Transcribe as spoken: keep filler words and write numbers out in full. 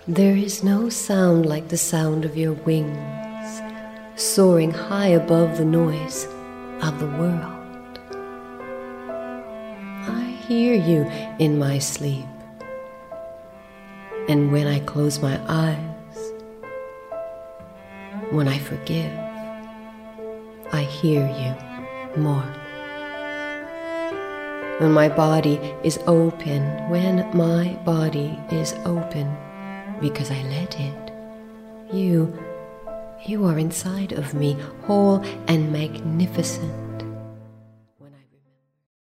There is no sound like the sound of your wings, soaring high above the noise of the world. I hear you in my sleep, and when I close my eyes, when I forgive, I hear you more. When my body is open, when my body is open, because I let it, you, you are inside of me, whole and magnificent.